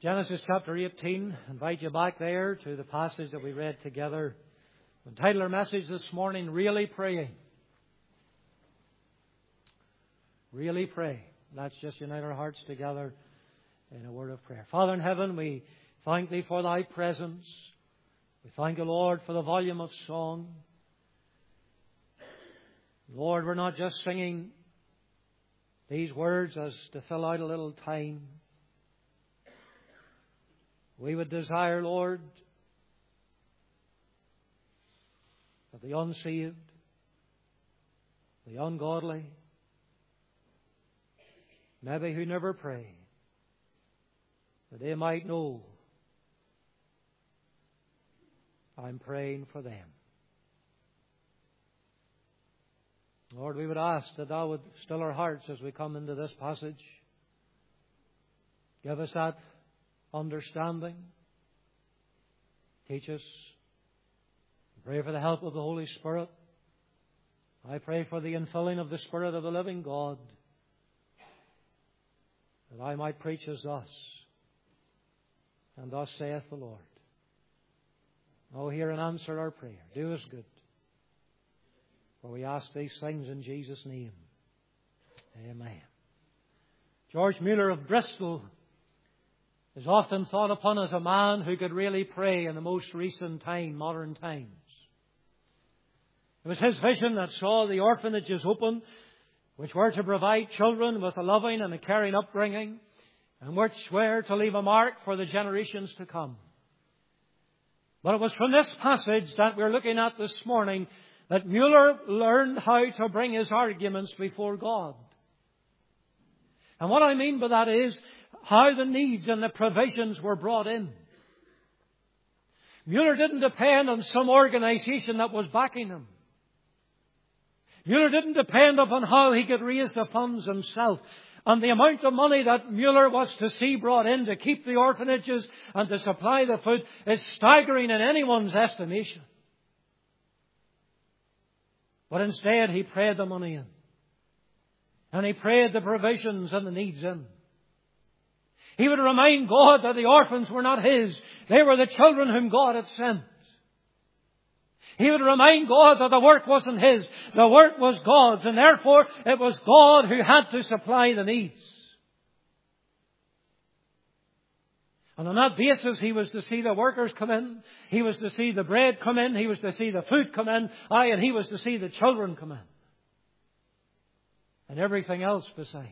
Genesis chapter 18. I invite you back there to the passage that we read together. We entitled our message this morning, Really Praying. Really pray. Let's just unite our hearts together in a word of prayer. Father in heaven, we thank Thee for Thy presence. We thank You, Lord, for the volume of song. Lord, we're not just singing these words as to fill out a little time. We would desire, Lord, that the unsaved, the ungodly, maybe who never pray, that they might know I'm praying for them. Lord, we would ask that Thou would still our hearts as we come into this passage. Give us that understanding. Teach us. Pray for the help of the Holy Spirit. I pray for the infilling of the Spirit of the living God, that I might preach as thus. And thus saith the Lord. Oh, hear and answer our prayer. Do us good. For we ask these things in Jesus' name. Amen. George Mueller of Bristol is often thought upon as a man who could really pray in the most recent time, modern times. It was his vision that saw the orphanages open, which were to provide children with a loving and a caring upbringing, and which were to leave a mark for the generations to come. But it was from this passage that we're looking at this morning that Mueller learned how to bring his arguments before God. And what I mean by that is how the needs and the provisions were brought in. Mueller didn't depend on some organization that was backing him. Mueller didn't depend upon how he could raise the funds himself. And the amount of money that Mueller was to see brought in to keep the orphanages and to supply the food is staggering in anyone's estimation. But instead he prayed the money in. And he prayed the provisions and the needs in. He would remind God that the orphans were not his. They were the children whom God had sent. He would remind God that the work wasn't his. The work was God's. And therefore it was God who had to supply the needs. And on that basis, he was to see the workers come in. He was to see the bread come in. He was to see the food come in. And he was to see the children come in. And everything else besides.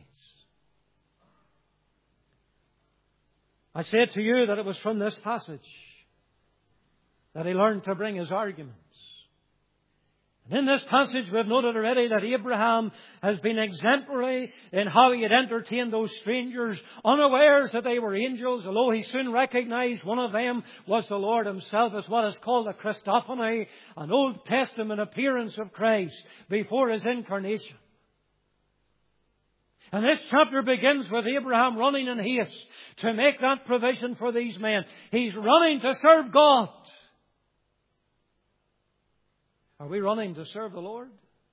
I said to you that it was from this passage that he learned to bring his arguments. And in this passage we've noted already that Abraham has been exemplary in how he had entertained those strangers, unawares that they were angels, although he soon recognized one of them was the Lord himself, as what is called a Christophany, an Old Testament appearance of Christ before his incarnation. And this chapter begins with Abraham running in haste to make that provision for these men. He's running to serve God. Are we running to serve the Lord?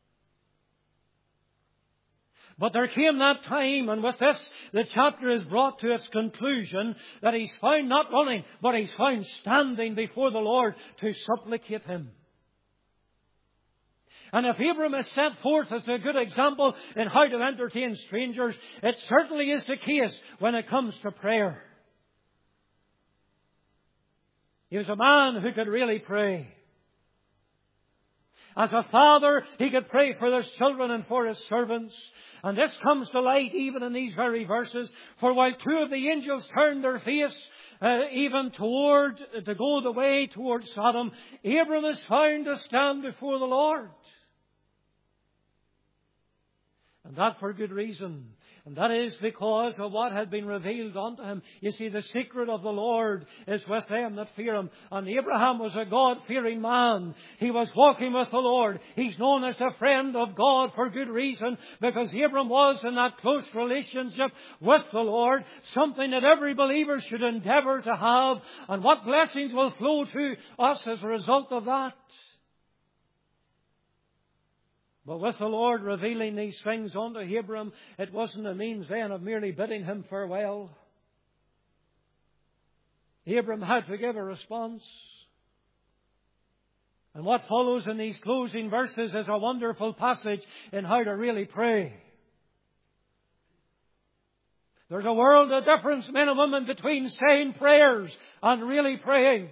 But there came that time, and with this, the chapter is brought to its conclusion, that he's found not running, but he's found standing before the Lord to supplicate Him. And if Abram is set forth as a good example in how to entertain strangers, it certainly is the case when it comes to prayer. He was a man who could really pray. As a father, he could pray for his children and for his servants. And this comes to light even in these very verses. For while two of the angels turned their face even to go the way toward Sodom, Abram is found to stand before the Lord. And that for good reason. And that is because of what had been revealed unto him. You see, the secret of the Lord is with them that fear Him. And Abraham was a God-fearing man. He was walking with the Lord. He's known as a friend of God for good reason, because Abraham was in that close relationship with the Lord, something that every believer should endeavour to have. And what blessings will flow to us as a result of that. But with the Lord revealing these things unto Abram, it wasn't a means then of merely bidding him farewell. Abram had to give a response. And what follows in these closing verses is a wonderful passage in how to really pray. There's a world of difference, men and women, between saying prayers and really praying.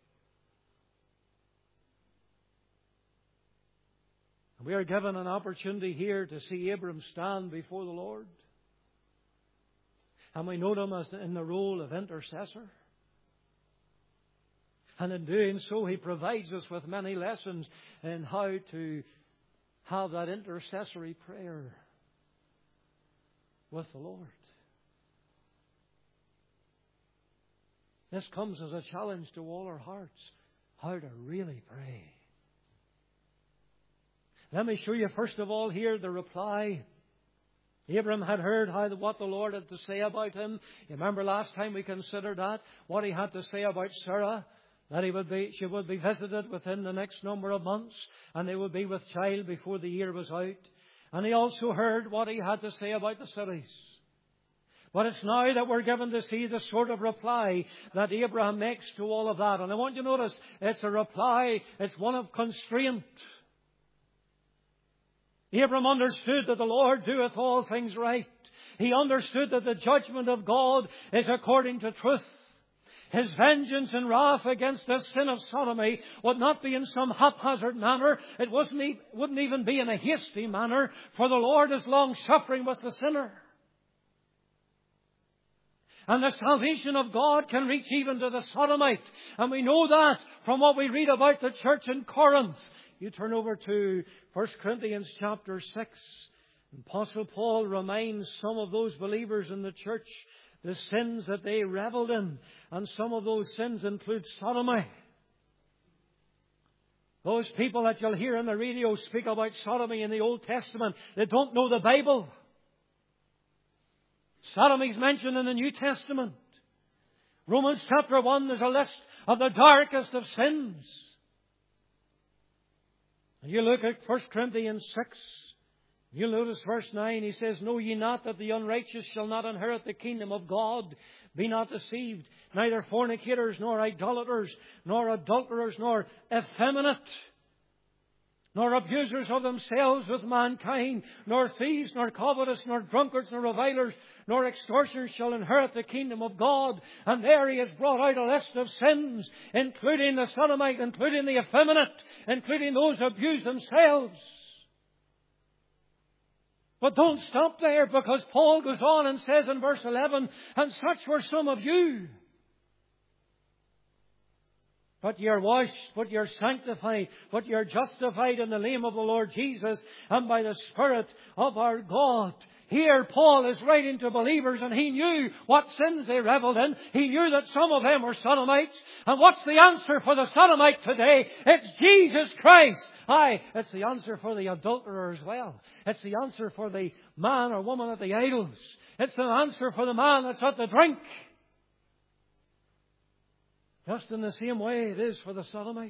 We are given an opportunity here to see Abram stand before the Lord. And we note him as in the role of intercessor. And in doing so, he provides us with many lessons in how to have that intercessory prayer with the Lord. This comes as a challenge to all our hearts, how to really pray. Let me show you first of all here the reply. Abram had heard what the Lord had to say about him. You remember last time we considered that, what he had to say about Sarah, that she would be visited within the next number of months, and they would be with child before the year was out. And he also heard what he had to say about the cities. But it's now that we're given to see the sort of reply that Abraham makes to all of that. And I want you to notice, it's a reply, it's one of constraint. Abram understood that the Lord doeth all things right. He understood that the judgment of God is according to truth. His vengeance and wrath against the sin of sodomy would not be in some haphazard manner. It wouldn't even be in a hasty manner, for the Lord is long-suffering with the sinner. And the salvation of God can reach even to the sodomite. And we know that from what we read about the church in Corinth. You turn over to 1 Corinthians chapter 6. Apostle Paul reminds some of those believers in the church the sins that they reveled in. And some of those sins include sodomy. Those people that you'll hear on the radio speak about sodomy in the Old Testament, they don't know the Bible. Sodomy is mentioned in the New Testament. Romans chapter 1, there's a list of the darkest of sins. And you look at 1 Corinthians 6, you'll notice verse 9, he says, Know ye not that the unrighteous shall not inherit the kingdom of God? Be not deceived. Neither fornicators, nor idolaters, nor adulterers, nor effeminate, nor abusers of themselves with mankind, nor thieves, nor covetous, nor drunkards, nor revilers, nor extortioners shall inherit the kingdom of God. And there he has brought out a list of sins, including the sodomite, including the effeminate, including those who abuse themselves. But don't stop there, because Paul goes on and says in verse 11, And such were some of you. But ye are washed, but ye are sanctified, but ye are justified in the name of the Lord Jesus and by the Spirit of our God. Here Paul is writing to believers, and he knew what sins they reveled in. He knew that some of them were sodomites. And what's the answer for the sodomite today? It's Jesus Christ. Aye, it's the answer for the adulterer as well. It's the answer for the man or woman at the idols. It's the answer for the man that's at the drink. Just in the same way it is for the sodomite.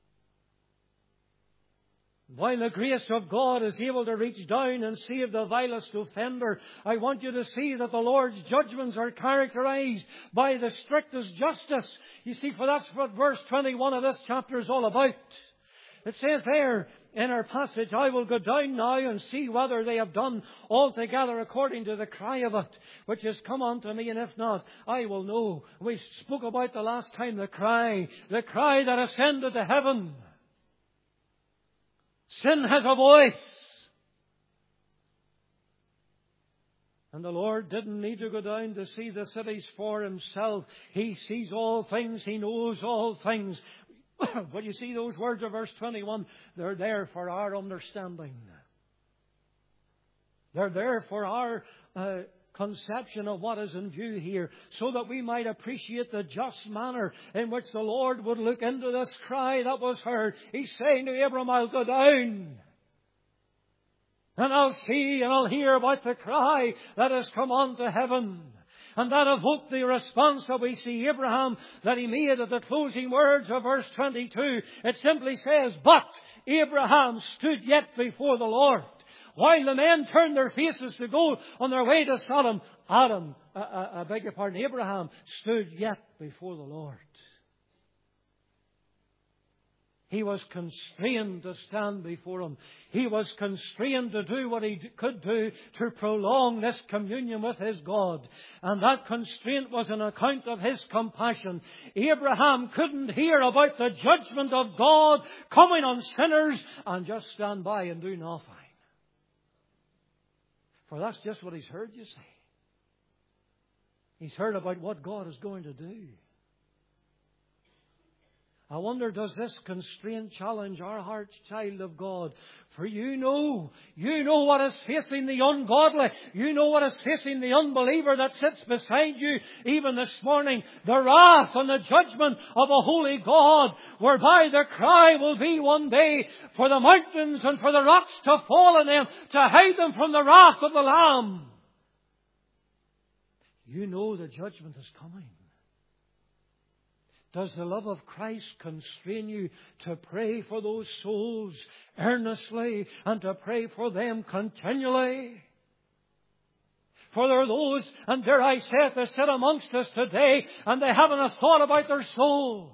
While the grace of God is able to reach down and save the vilest offender, I want you to see that the Lord's judgments are characterized by the strictest justice. You see, for that's what verse 21 of this chapter is all about. It says there in our passage, I will go down now and see whether they have done altogether according to the cry of it, which has come unto me, and if not, I will know. We spoke about the last time the cry that ascended to heaven. Sin has a voice. And the Lord didn't need to go down to see the cities for Himself. He sees all things. He knows all things. But you see those words of verse 21, they're there for our understanding. They're there for our conception of what is in view here, so that we might appreciate the just manner in which the Lord would look into this cry that was heard. He's saying to Abram, I'll go down, and I'll see and I'll hear about the cry that has come unto heaven. And that evoked the response that we see Abraham, that he made at the closing words of verse 22. It simply says, But Abraham stood yet before the Lord. While the men turned their faces to go on their way to Sodom, Abraham stood yet before the Lord. He was constrained to stand before Him. He was constrained to do what he could do to prolong this communion with his God. And that constraint was an account of His compassion. Abraham couldn't hear about the judgment of God coming on sinners and just stand by and do nothing. For that's just what he's heard, you see. He's heard about what God is going to do. I wonder, does this constraint challenge our hearts, child of God? For you know what is facing the ungodly. You know what is facing the unbeliever that sits beside you even this morning. The wrath and the judgment of a holy God, whereby the cry will be one day for the mountains and for the rocks to fall on them, to hide them from the wrath of the Lamb. You know the judgment is coming. Does the love of Christ constrain you to pray for those souls earnestly and to pray for them continually? For there are those, and dare I say it, that sit amongst us today and they haven't a thought about their soul.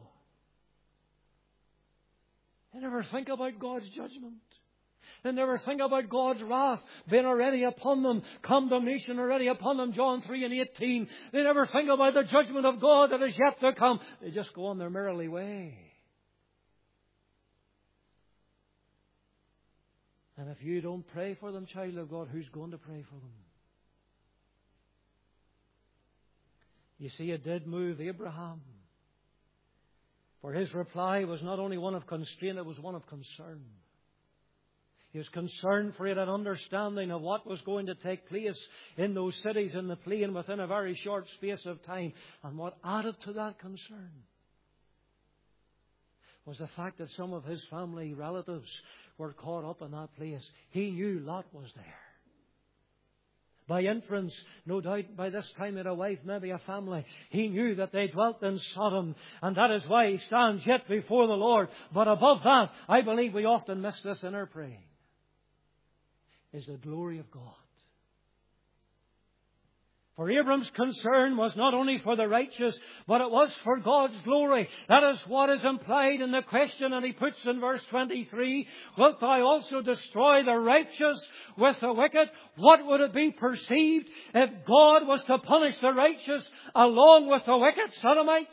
They never think about God's judgment. They never think about God's wrath being already upon them, condemnation already upon them, John 3:18. They never think about the judgment of God that is yet to come. They just go on their merrily way. And if you don't pray for them, child of God, who's going to pray for them? You see, it did move Abraham. For his reply was not only one of constraint, it was one of concern. He was concerned for it, an understanding of what was going to take place in those cities in the plain within a very short space of time. And what added to that concern was the fact that some of his family relatives were caught up in that place. He knew Lot was there. By inference, no doubt by this time he had a wife, maybe a family. He knew that they dwelt in Sodom, and that is why he stands yet before the Lord. But above that, I believe we often miss this in our praying, is the glory of God. For Abram's concern was not only for the righteous, but it was for God's glory. That is what is implied in the question, and he puts in verse 23, wilt thou also destroy the righteous with the wicked? What would it be perceived if God was to punish the righteous along with the wicked Sodomites?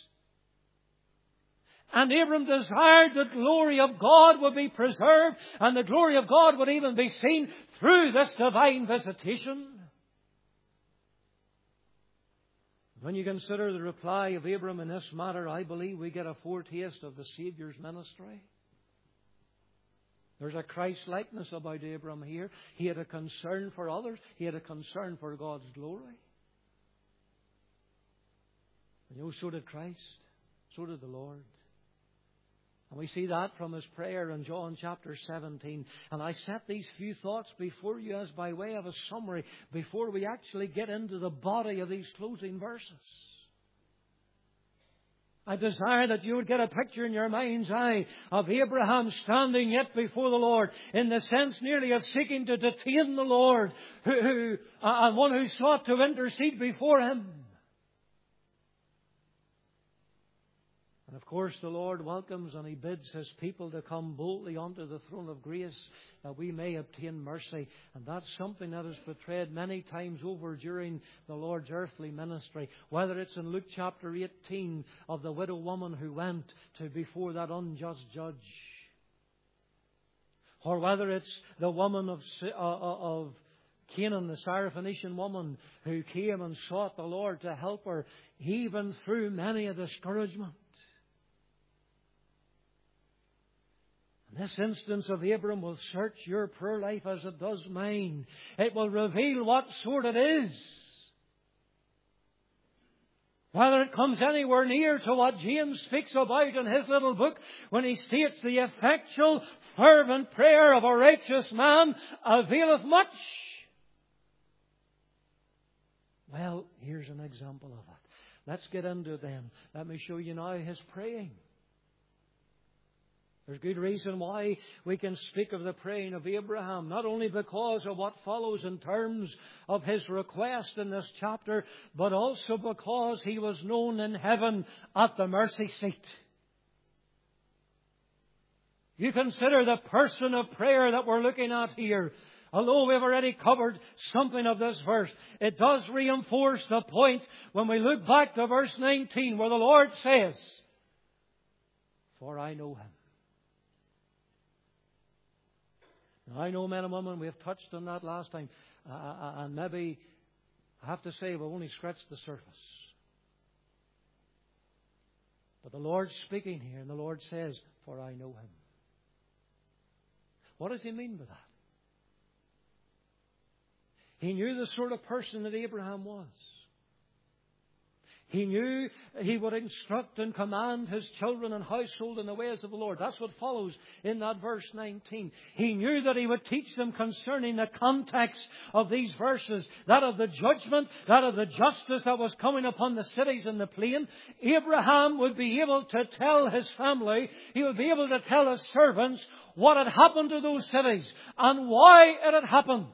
And Abram desired the glory of God would be preserved, and the glory of God would even be seen through this divine visitation. When you consider the reply of Abram in this matter, I believe we get a foretaste of the Saviour's ministry. There's a Christ-likeness about Abram here. He had a concern for others. He had a concern for God's glory. And so did Christ. So did the Lord. And we see that from his prayer in John chapter 17. And I set these few thoughts before you as by way of a summary before we actually get into the body of these closing verses. I desire that you would get a picture in your mind's eye of Abraham standing yet before the Lord, in the sense nearly of seeking to detain the Lord, and one who sought to intercede before him. And of course the Lord welcomes and He bids His people to come boldly unto the throne of grace that we may obtain mercy. And that's something that is portrayed many times over during the Lord's earthly ministry. Whether it's in Luke chapter 18 of the widow woman who went to before that unjust judge, or whether it's the woman of Canaan, the Syrophoenician woman who came and sought the Lord to help her even through many a discouragement. This instance of Abram will search your poor life as it does mine. It will reveal what sort it is. Whether it comes anywhere near to what James speaks about in his little book when he states the effectual, fervent prayer of a righteous man availeth much. Well, here's an example of it. Let's get into it then. Let me show you now his praying. There's good reason why we can speak of the praying of Abraham, not only because of what follows in terms of his request in this chapter, but also because he was known in heaven at the mercy seat. You consider the person of prayer that we're looking at here. Although we've already covered something of this verse, it does reinforce the point when we look back to verse 19 where the Lord says, "For I know him." Now, I know, men and women, we have touched on that last time. And maybe, I have to say, we've only scratched the surface. But the Lord's speaking here, and the Lord says, "For I know him." What does he mean by that? He knew the sort of person that Abraham was. He knew he would instruct and command his children and household in the ways of the Lord. That's what follows in that verse 19. He knew that he would teach them concerning the context of these verses, that of the judgment, that of the justice that was coming upon the cities in the plain. Abraham would be able to tell his family, he would be able to tell his servants what had happened to those cities and why it had happened.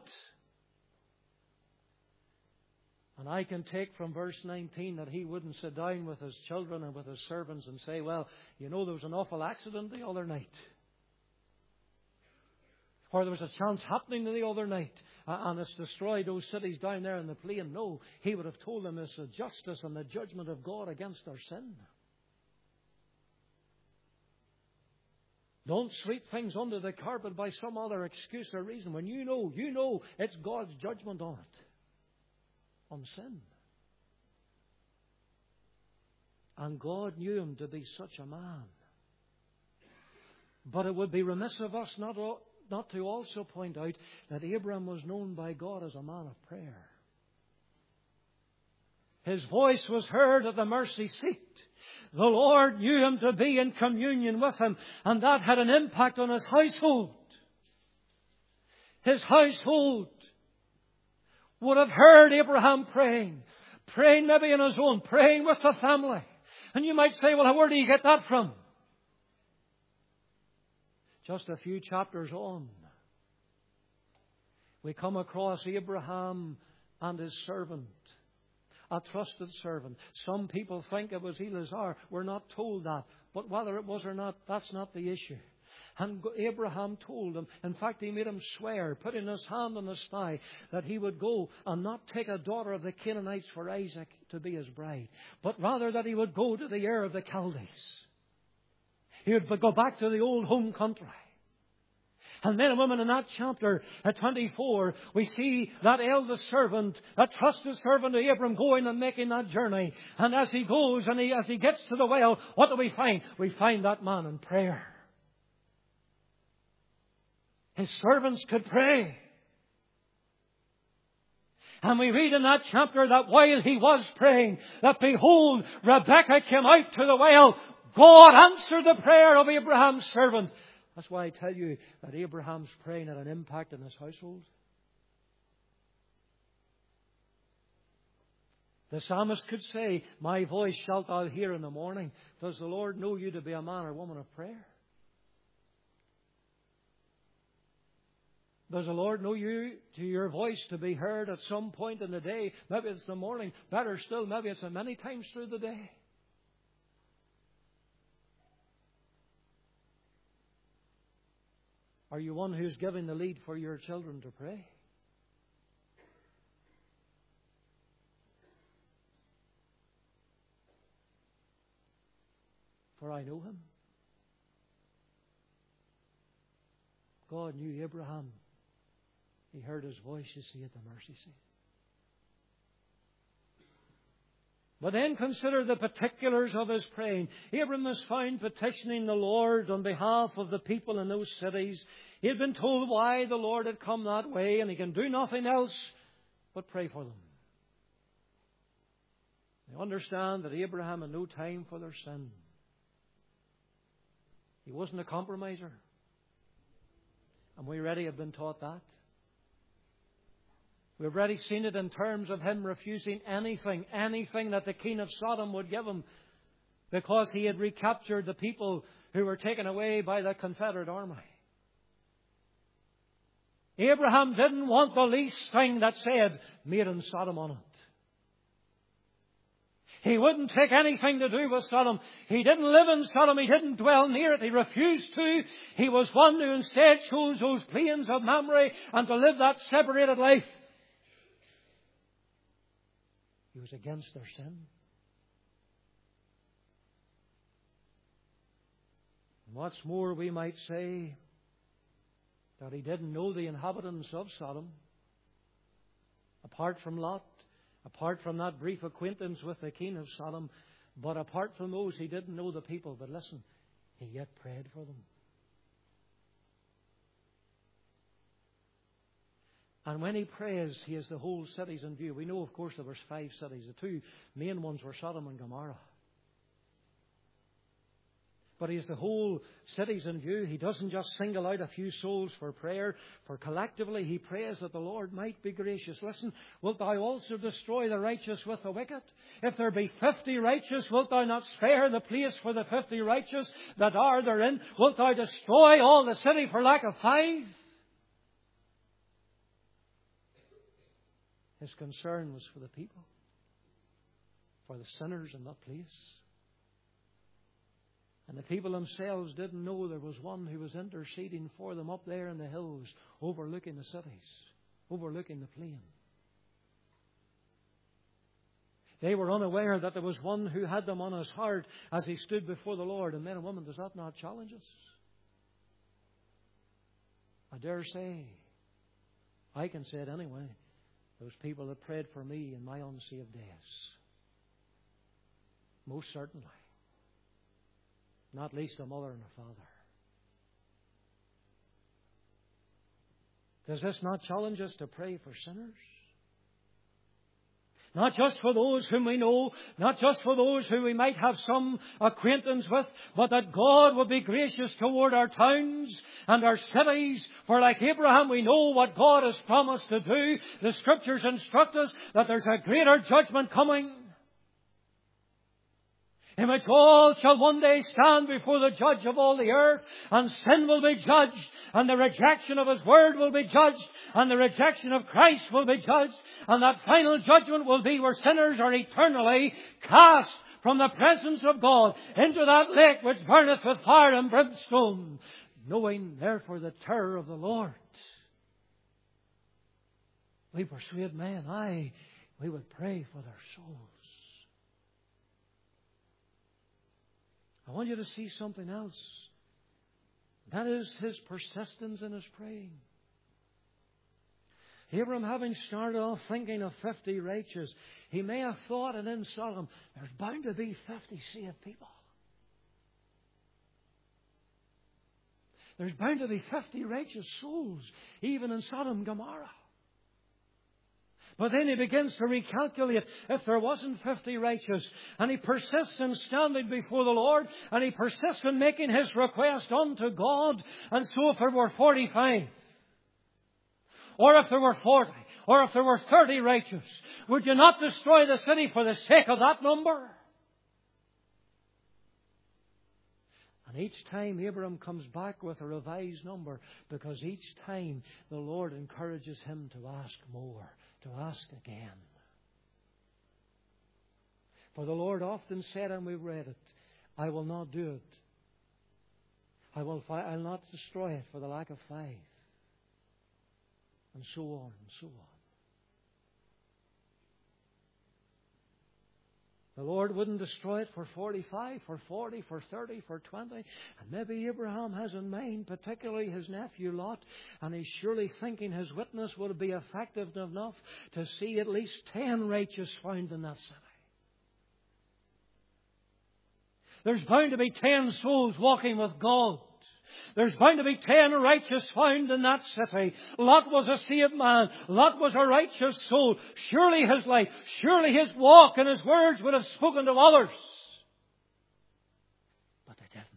And I can take from verse 19 that he wouldn't sit down with his children and with his servants and say, "Well, you know, there was an awful accident the other night. Or there was a chance happening the other night and it's destroyed those cities down there in the plain." No, he would have told them it's the justice and the judgment of God against their sin. Don't sweep things under the carpet by some other excuse or reason. When you know it's God's judgment on it. On sin. And God knew him to be such a man. But it would be remiss of us not to also point out that Abraham was known by God as a man of prayer. His voice was heard at the mercy seat. The Lord knew him to be in communion with him, and that had an impact on his household. His household would have heard Abraham praying maybe on his own, praying with the family. And you might say, "Well, where do you get that from?" Just a few chapters on, we come across Abraham and his servant, a trusted servant. Some people think it was Eliezer. We're not told that. But whether it was or not, that's not the issue. And Abraham told him, in fact, he made him swear, putting his hand on his thigh, that he would go and not take a daughter of the Canaanites for Isaac to be his bride, but rather that he would go to the Ur of the Chaldees. He would go back to the old home country. And men and women, in that chapter at 24, we see that eldest servant, that trusted servant of Abraham, going and making that journey. And as he goes and as he gets to the well, what do we find? We find that man in prayer. His servants could pray. And we read in that chapter that while he was praying, that behold, Rebekah came out to the well. God answered the prayer of Abraham's servant. That's why I tell you that Abraham's praying had an impact in his household. The psalmist could say, "My voice shalt thou hear in the morning." Does the Lord know you to be a man or woman of prayer? Does the Lord know you to your voice to be heard at some point in the day? Maybe it's the morning. Better still, maybe it's many times through the day. Are you one who's giving the lead for your children to pray? For I know him. God knew Abraham. He heard his voice, you see, at the mercy seat. But then consider the particulars of his praying. Abraham is found petitioning the Lord on behalf of the people in those cities. He had been told why the Lord had come that way, and he can do nothing else but pray for them. They understand that Abraham had no time for their sin. He wasn't a compromiser. And we already have been taught that. We've already seen it in terms of him refusing anything that the king of Sodom would give him. because he had recaptured the people who were taken away by the Confederate army. Abraham didn't want the least thing that said, "Made in Sodom" on it. He wouldn't take anything to do with Sodom. He didn't live in Sodom. He didn't dwell near it. He refused to. He was one who instead chose those plains of Mamre and to live that separated life. He was against their sin. And what's more, we might say that he didn't know the inhabitants of Sodom, apart from Lot, apart from that brief acquaintance with the king of Sodom. But apart from those, he didn't know the people. But listen, he yet prayed for them. And when he prays, he has the whole cities in view. We know, of course, there were 5 cities. The 2 main ones were Sodom and Gomorrah. But he has the whole cities in view. He doesn't just single out a few souls for prayer, for collectively he prays that the Lord might be gracious. Listen, wilt thou also destroy the righteous with the wicked? If there be 50 righteous, wilt thou not spare the place for the 50 righteous that are therein? Wilt thou destroy all the city for lack of 5? His concern was for the people, for the sinners in that place. And the people themselves didn't know there was one who was interceding for them up there in the hills, overlooking the cities, overlooking the plain. They were unaware that there was one who had them on his heart as he stood before the Lord. And men and women, does that not challenge us? I dare say, I can say it anyway, those people that prayed for me in my unsaved days. Most certainly. Not least a mother and a father. Does this not challenge us to pray for sinners? Not just for those whom we know, not just for those who we might have some acquaintance with, but that God will be gracious toward our towns and our cities. For like Abraham, we know what God has promised to do. The Scriptures instruct us that there's a greater judgment coming, in which all shall one day stand before the judge of all the earth, and sin will be judged, and the rejection of His Word will be judged, and the rejection of Christ will be judged, and that final judgment will be where sinners are eternally cast from the presence of God into that lake which burneth with fire and brimstone, knowing therefore the terror of the Lord. We persuade men, we would pray for their souls. I want you to see something else. That is his persistence in his praying. Abraham, having started off thinking of 50 righteous, he may have thought, and in Sodom, there's bound to be 50 saved people. There's bound to be 50 righteous souls, even in Sodom and Gomorrah. But then he begins to recalculate if there wasn't 50 righteous. And he persists in standing before the Lord. And he persists in making his request unto God. And so if there were 45, or if there were 40, or if there were 30 righteous, would you not destroy the city for the sake of that number? And each time Abraham comes back with a revised number, because each time the Lord encourages him to ask more, to ask again. For the Lord often said, and we've read it, I will not do it. I'll not destroy it for the lack of 5. And so on and so on. The Lord wouldn't destroy it for 45, for 40, for 30, for 20. And maybe Abraham has in mind particularly his nephew Lot. And he's surely thinking his witness would be effective enough to see at least 10 righteous found in that city. There's bound to be 10 souls walking with God. There's bound to be 10 righteous found in that city. Lot was a saved man. Lot was a righteous soul. Surely his life, surely his walk and his words would have spoken to others. But they didn't.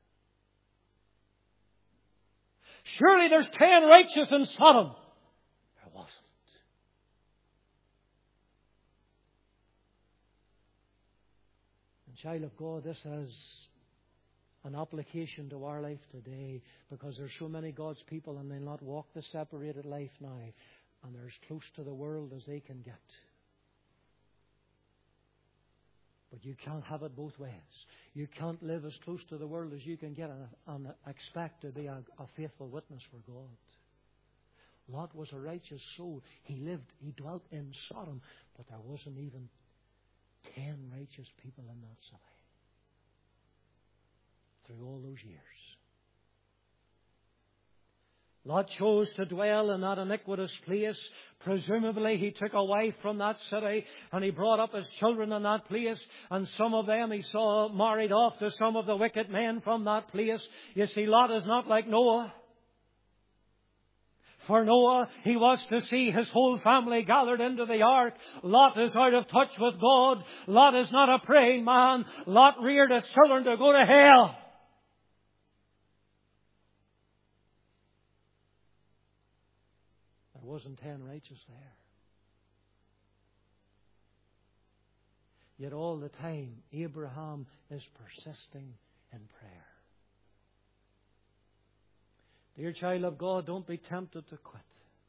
Surely there's 10 righteous in Sodom. There wasn't. And child of God, this has an application to our life today, because there's so many God's people and they'll not walk the separated life now, and they're as close to the world as they can get. But you can't have it both ways. You can't live as close to the world as you can get and expect to be a faithful witness for God. Lot was a righteous soul. He dwelt in Sodom, but there wasn't even 10 righteous people in that city through all those years. Lot chose to dwell in that iniquitous place. Presumably he took a wife from that city and he brought up his children in that place, and some of them he saw married off to some of the wicked men from that place. You see, Lot is not like Noah. For Noah, he was to see his whole family gathered into the ark. Lot is out of touch with God. Lot is not a praying man. Lot reared his children to go to hell. There wasn't 10 righteous there. Yet all the time, Abraham is persisting in prayer. Dear child of God, don't be tempted to quit.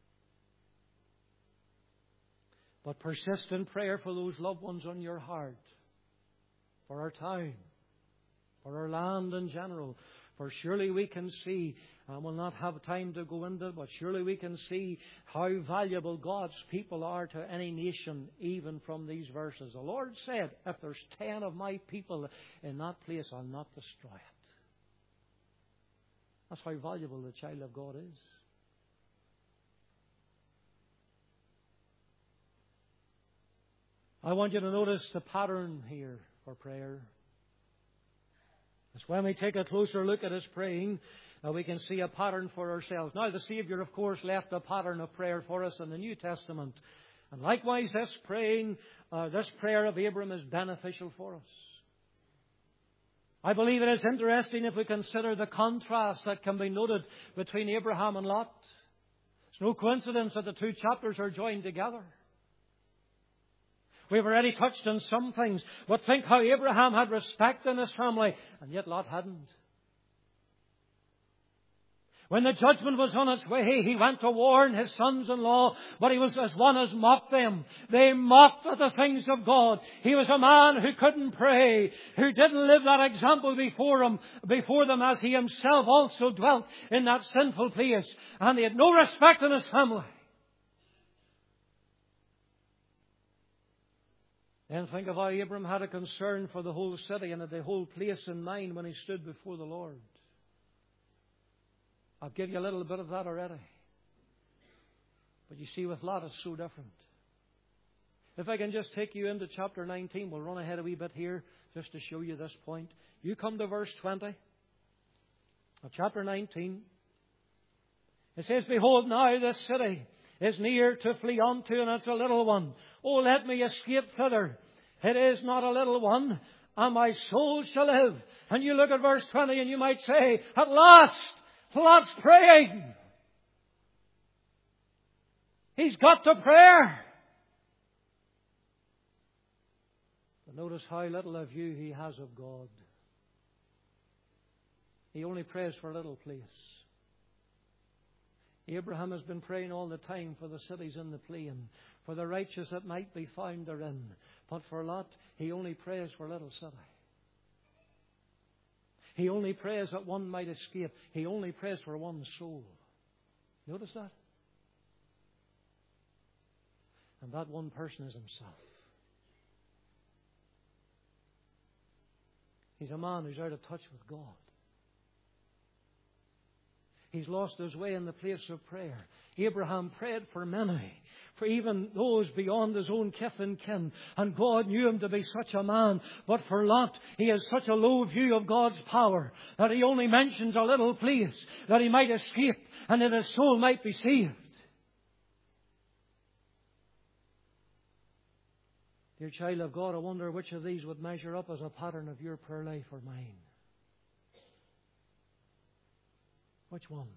But persist in prayer for those loved ones on your heart, for our town, for our land in general. For surely we can see, and we'll not have time to go into it, but surely we can see how valuable God's people are to any nation, even from these verses. The Lord said, if there's 10 of my people in that place, I'll not destroy it. That's how valuable the child of God is. I want you to notice the pattern here for prayer. It's when we take a closer look at His praying that we can see a pattern for ourselves. Now, the Savior, of course, left a pattern of prayer for us in the New Testament. And likewise, this prayer of Abram is beneficial for us. I believe it is interesting if we consider the contrast that can be noted between Abraham and Lot. It's no coincidence that the two chapters are joined together. We've already touched on some things, but think how Abraham had respect in his family, and yet Lot hadn't. When the judgment was on its way, he went to warn his sons-in-law, but he was as one as mocked them. They mocked at the things of God. He was a man who couldn't pray, who didn't live that example before them, as he himself also dwelt in that sinful place. And he had no respect in his family. Then think of how Abram had a concern for the whole city and had the whole place in mind when he stood before the Lord. I'll give you a little bit of that already. But you see, with Lot, it's so different. If I can just take you into chapter 19, we'll run ahead a wee bit here just to show you this point. You come to verse 20 of chapter 19. It says, behold, now this city is near to flee unto, and it's a little one. Oh, let me escape thither. It is not a little one, and my soul shall live. And you look at verse 20 and you might say, at last, Lot's praying. He's got to prayer. But notice how little a view he has of God. He only prays for a little place. Abraham has been praying all the time for the cities in the plain, for the righteous that might be found therein. But for Lot, he only prays for a little city. He only prays that one might escape. He only prays for one soul. Notice that? And that one person is himself. He's a man who's out of touch with God. He's lost his way in the place of prayer. Abraham prayed for many, for even those beyond his own kith and kin. And God knew him to be such a man. But for Lot, he has such a low view of God's power that he only mentions a little place that he might escape and that his soul might be saved. Dear child of God, I wonder which of these would measure up as a pattern of your prayer life or mine. Which one?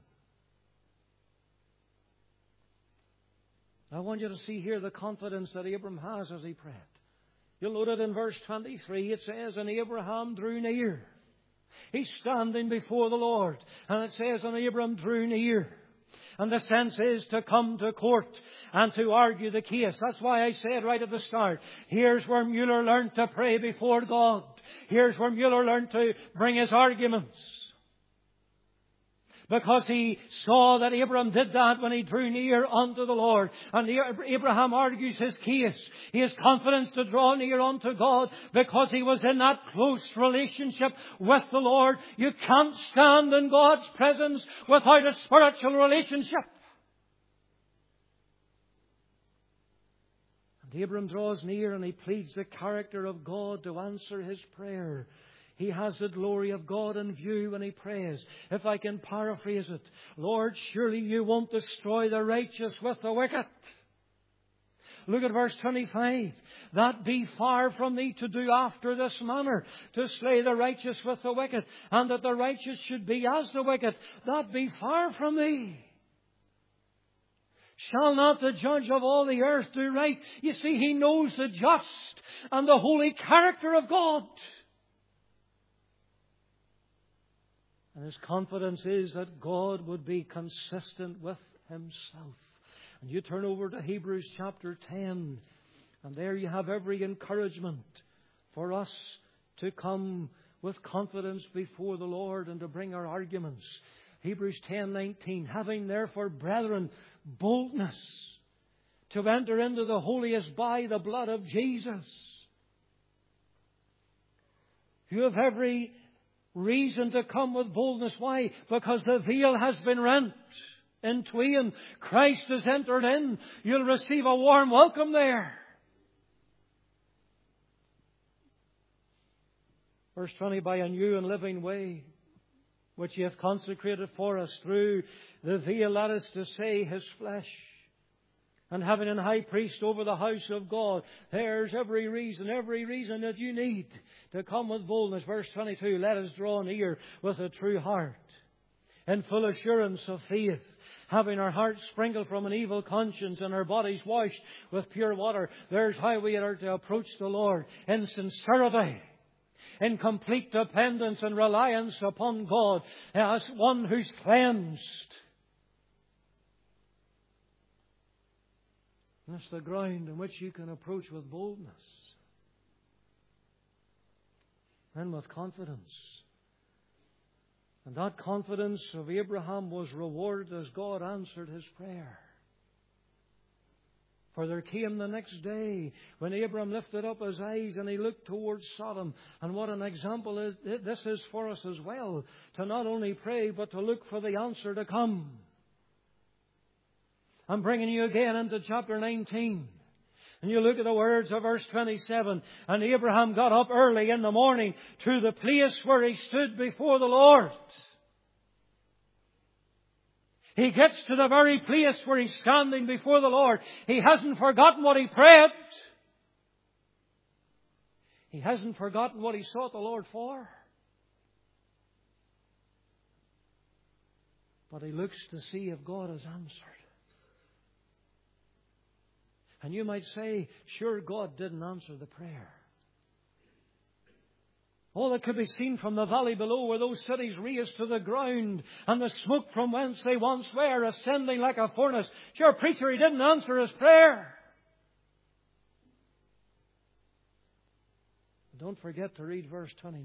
I want you to see here the confidence that Abram has as he prayed. You'll note it in verse 23. It says, and Abraham drew near. He's standing before the Lord. And it says, and Abraham drew near. And the sense is to come to court and to argue the case. That's why I said right at the start, here's where Mueller learned to pray before God. Here's where Mueller learned to bring his arguments. Because he saw that Abraham did that when he drew near unto the Lord. And Abraham argues his case. He has confidence to draw near unto God because he was in that close relationship with the Lord. You can't stand in God's presence without a spiritual relationship. And Abraham draws near and he pleads the character of God to answer his prayer. He has the glory of God in view when he prays. If I can paraphrase it, Lord, surely you won't destroy the righteous with the wicked. Look at verse 25. That be far from thee to do after this manner, to slay the righteous with the wicked, and that the righteous should be as the wicked. That be far from thee. Shall not the judge of all the earth do right? You see, he knows the just and the holy character of God. And his confidence is that God would be consistent with himself. And you turn over to Hebrews chapter 10. And there you have every encouragement for us to come with confidence before the Lord and to bring our arguments. Hebrews 10:19. Having therefore, brethren, boldness to enter into the holiest by the blood of Jesus. You have every reason to come with boldness. Why? Because the veil has been rent in twain. Christ has entered in. You'll receive a warm welcome there. Verse 20, by a new and living way, which He hath consecrated for us through the veil, that is to say, His flesh. And having an high priest over the house of God, there's every reason that you need to come with boldness. Verse 22, let us draw near with a true heart, in full assurance of faith, having our hearts sprinkled from an evil conscience and our bodies washed with pure water. There's how we are to approach the Lord, in sincerity, in complete dependence and reliance upon God, as one who's cleansed. That's the ground on which you can approach with boldness and with confidence. And that confidence of Abraham was rewarded as God answered his prayer. For there came the next day when Abraham lifted up his eyes and he looked towards Sodom. And what an example this is for us as well, to not only pray but to look for the answer to come. I'm bringing you again into chapter 19. And you look at the words of verse 27. And Abraham got up early in the morning to the place where he stood before the Lord. He gets to the very place where he's standing before the Lord. He hasn't forgotten what he prayed. He hasn't forgotten what he sought the Lord for. But he looks to see if God has answered. And you might say, sure, God didn't answer the prayer. All that could be seen from the valley below were those cities razed to the ground, and the smoke from whence they once were ascending like a furnace. Sure, preacher, he didn't answer his prayer. But don't forget to read verse 29.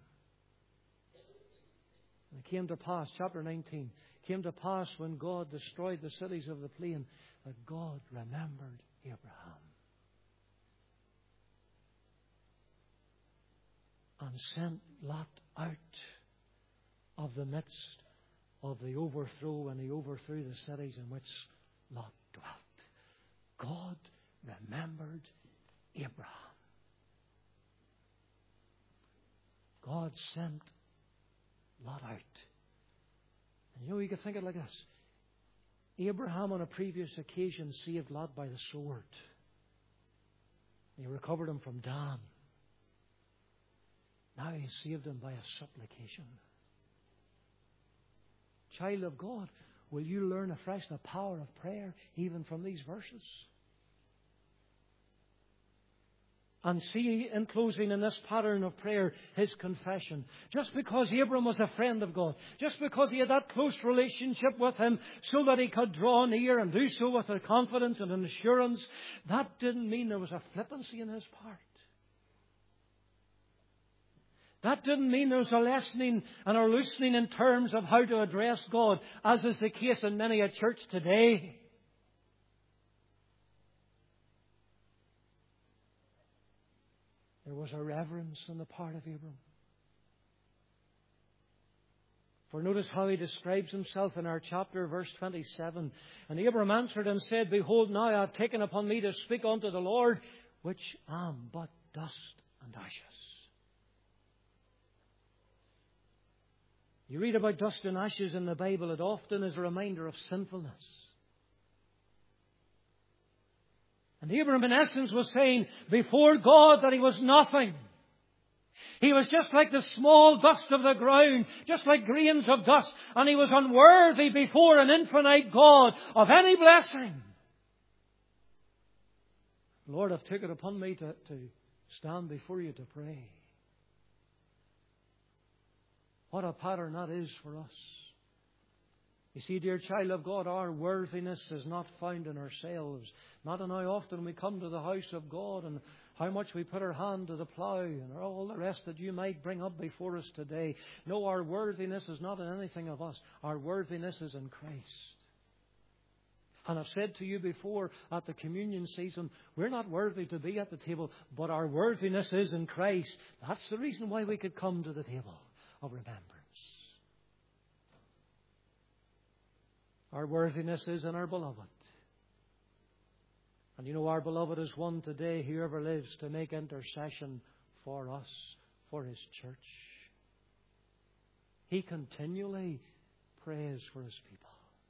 And it came to pass, chapter 19, came to pass when God destroyed the cities of the plain, that God remembered Abraham and sent Lot out of the midst of the overthrow, and he overthrew the cities in which Lot dwelt. God remembered Abraham. God sent Lot out. And you can think it like this. Abraham on a previous occasion saved Lot by the sword. He recovered him from Dan. Now he saved him by a supplication. Child of God, will you learn afresh the power of prayer even from these verses? And see, in closing in this pattern of prayer, his confession. Just because Abram was a friend of God, just because he had that close relationship with Him so that he could draw near and do so with a confidence and an assurance, that didn't mean there was a flippancy in his part. That didn't mean there was a lessening and a loosening in terms of how to address God, as is the case in many a church today. There was a reverence on the part of Abram. For notice how he describes himself in our chapter, verse 27. And Abram answered and said, Behold, now I have taken upon me to speak unto the Lord, which am but dust and ashes. You read about dust and ashes in the Bible, it often is a reminder of sinfulness. And Abram, in essence, was saying before God that he was nothing. He was just like the small dust of the ground, just like grains of dust, and he was unworthy before an infinite God of any blessing. Lord, I've taken it upon me to stand before you to pray. What a pattern that is for us. You see, dear child of God, our worthiness is not found in ourselves. Not in how often we come to the house of God and how much we put our hand to the plough and all the rest that you might bring up before us today. No, our worthiness is not in anything of us. Our worthiness is in Christ. And I've said to you before at the communion season, we're not worthy to be at the table, but our worthiness is in Christ. That's the reason why we could come to the table of remembrance. Our worthiness is in our beloved. And you know, our beloved is one today, whoever lives, to make intercession for us, for His church. He continually prays for His people.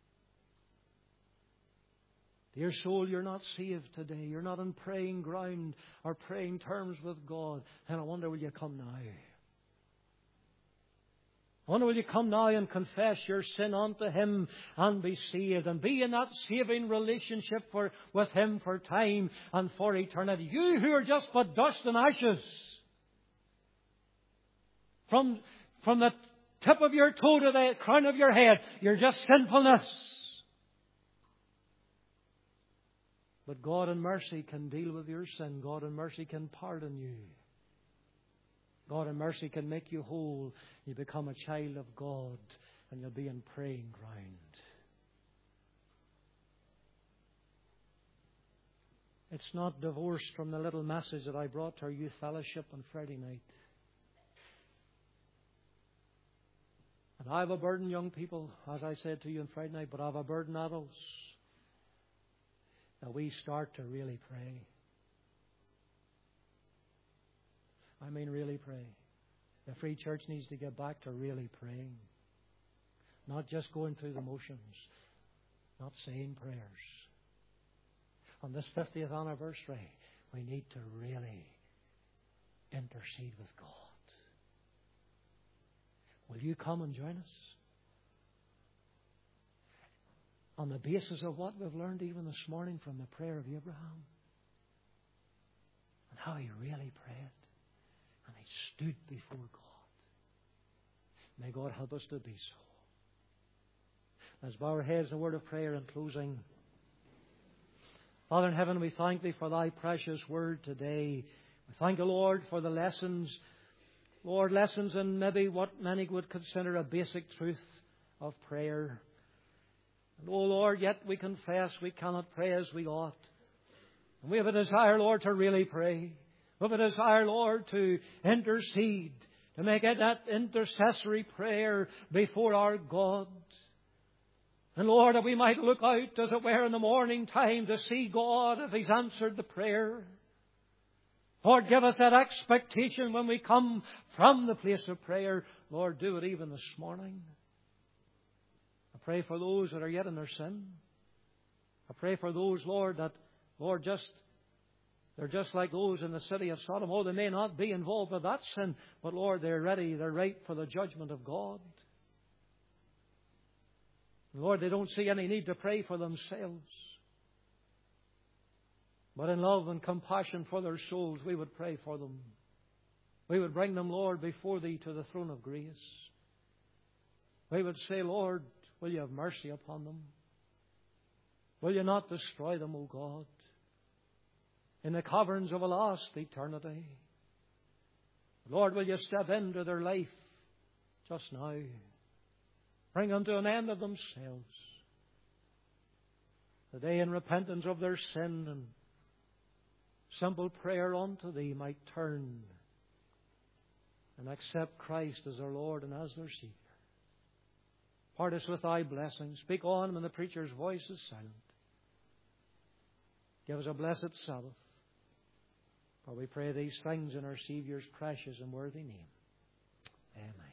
Dear soul, you're not saved today. You're not in praying ground or praying terms with God. And I wonder, will you come now? I wonder, will you come now and confess your sin unto Him and be saved and be in that saving relationship with Him for time and for eternity. You who are just but dust and ashes, from the tip of your toe to the crown of your head, you're just sinfulness. But God in mercy can deal with your sin. God in mercy can pardon you. God in mercy can make you whole. You become a child of God and you'll be in praying ground. It's not divorced from the little message that I brought to our youth fellowship on Friday night. And I have a burden, young people, as I said to you on Friday night, but I have a burden, adults, that we start to really pray. I mean, really pray. The Free Church needs to get back to really praying. Not just going through the motions. Not saying prayers. On this 50th anniversary, we need to really intercede with God. Will you come and join us? On the basis of what we've learned even this morning from the prayer of Abraham. And how he really prayed. And he stood before God. May God help us to be so. Let's bow our heads in a word of prayer in closing. Father in heaven, we thank Thee for Thy precious word today. We thank You, Lord, for the lessons. Lord, lessons in maybe what many would consider a basic truth of prayer. And, oh Lord, yet we confess we cannot pray as we ought. And we have a desire, Lord, to really pray. We have a desire, Lord, to intercede, to make it that intercessory prayer before our God. And Lord, that we might look out, as it were, in the morning time to see God if He's answered the prayer. Lord, give us that expectation when we come from the place of prayer. Lord, do it even this morning. I pray for those that are yet in their sin. I pray for those, Lord, that, Lord, they're just like those in the city of Sodom. Oh, they may not be involved with that sin, but Lord, they're ready, they're ripe for the judgment of God. Lord, they don't see any need to pray for themselves. But in love and compassion for their souls, we would pray for them. We would bring them, Lord, before Thee to the throne of grace. We would say, Lord, will You have mercy upon them? Will You not destroy them, O God, in the caverns of a lost eternity? Lord, will You step into their life just now? Bring them to an end of themselves. That they, in repentance of their sin and simple prayer unto Thee, might turn and accept Christ as their Lord and as their Savior. Part us with Thy blessing. Speak on when the preacher's voice is silent. Give us a blessed Sabbath. For we pray these things in our Saviour's precious and worthy name. Amen.